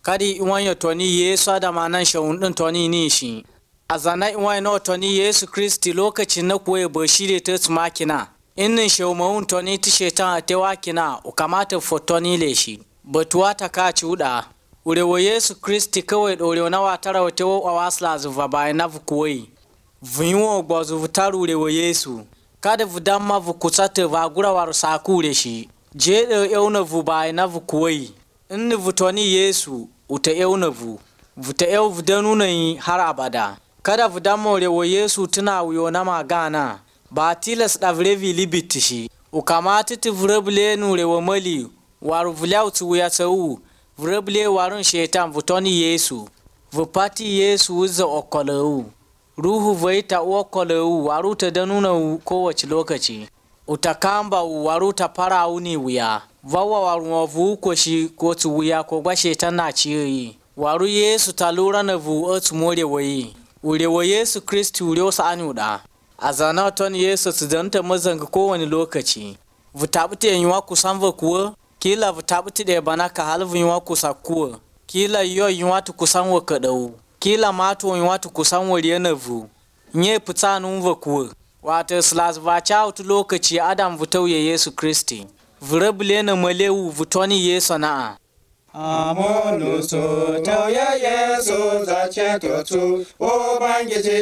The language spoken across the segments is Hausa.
kadi iwanyo toni Yesu adama nan shawun toni ni shi a zana iwanyo toni Yesu Kristi lokacin na kuwa bashire ta makina innin shawmawun toni ti shetan a tewa kina ukamata fotoni le shi batuwa ta ka cuda urewa Yesu Kristi kawai dorewa na watara wa tewa a wasla zuva bayan na vukuwai vinwo gbazu vutaru urewa Yesu kada vudamma vukusata vagura waru sakure shi je da yauna vu bayan na vukuwai in vutoni Yesu uta yauna vuta yau vudanuna yi har abada kada vudamma urewa Yesu tuna wuyo na magana ba tilas da vrevi libiti shi ukamata ti vrebule nurewa mali waru vulau tu ya sau vrebule warun shetan vutoni Yesu vupati Yesu uza okolau ruhu vaita okolau waru ta danuna kowace lokaci utakamba waru ta fara uni wuya vawa waru wavu ko shi ko tu wuya ko gwa shetan na ciyi waru Yesu ta lura na vu otu more wayi urewa Yesu Kristi urewa sa anyuda a zana ton Yesu su danta mazanga kowane lokaci vutabuti yiwa kusan va kuwa kila vutabuti da bana ka halvu yiwa kusa kuwa kila yo yiwa tu kusan wa kadau kila mato yiwa tu kusan wa rienavu nye putanu va kuwa wato slas va chautu lokaci adam vutau ya Yesu Kristi vrabule na malewu vutoni Yesu na'a Amonusu tauya Yesu zace totu Ubangiji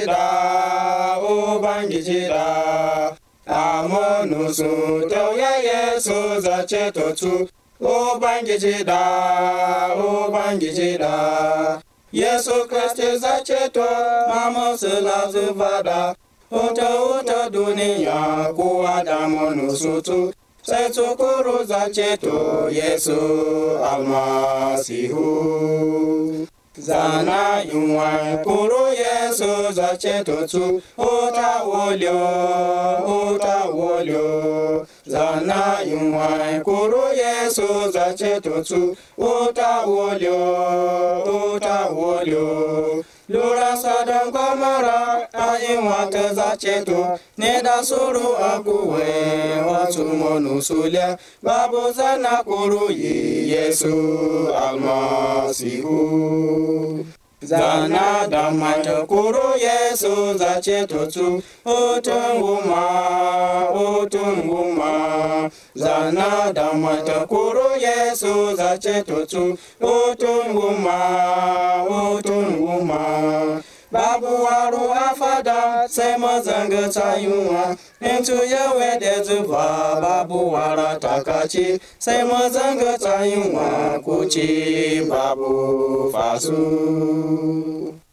da Amonusu tauya Yesu zace totu Ubangiji da Yesu Kristi zace to mama sila zubada Uta duniya kuwa da monusu tu sai tukuru zace to Yesu almasihu zana yunwa kuru Yesu zace to tu uta wolio zana yunwa kuru Yesu zace to tu uta wolio Lura sadan komara a inwata zace to ne da suru akuwe watu monusulia babu zana kuru Yesu almasihu zana damata kuru Yesu zace to tu utunguma zana damata kuru Yesu zace to tu utunguma babu waru afada sai mazanga tayuwa into yawe da zuba babu wara takaci sai mazanga tayuwa kuci babu fasu